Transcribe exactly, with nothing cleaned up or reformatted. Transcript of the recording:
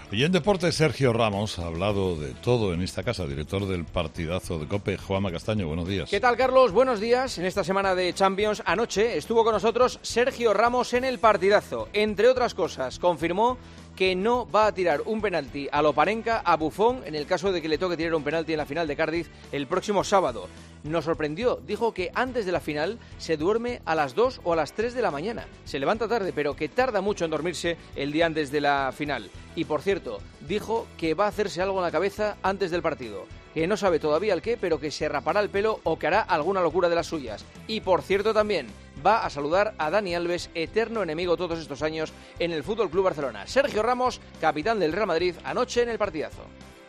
Y en deporte, Sergio Ramos ha hablado de todo en esta casa, director del partidazo de COPE. Juanma Castaño, buenos días. ¿Qué tal, Carlos? Buenos días. En esta semana de Champions, anoche estuvo con nosotros Sergio Ramos en el partidazo. Entre otras cosas, confirmó que no va a tirar un penalti a Loparenka, a Buffon, en el caso de que le toque tirar un penalti en la final de Cardiff el próximo sábado. Nos sorprendió, dijo que antes de la final se duerme a las dos o a las tres de la mañana. Se levanta tarde, pero que tarda mucho en dormirse el día antes de la final. Y por cierto, dijo que va a hacerse algo en la cabeza antes del partido. Que no sabe todavía el qué, pero que se rapará el pelo o que hará alguna locura de las suyas. Y por cierto también, va a saludar a Dani Alves, eterno enemigo todos estos años en el F C Barcelona. Sergio Ramos, capitán del Real Madrid, anoche en el partidazo.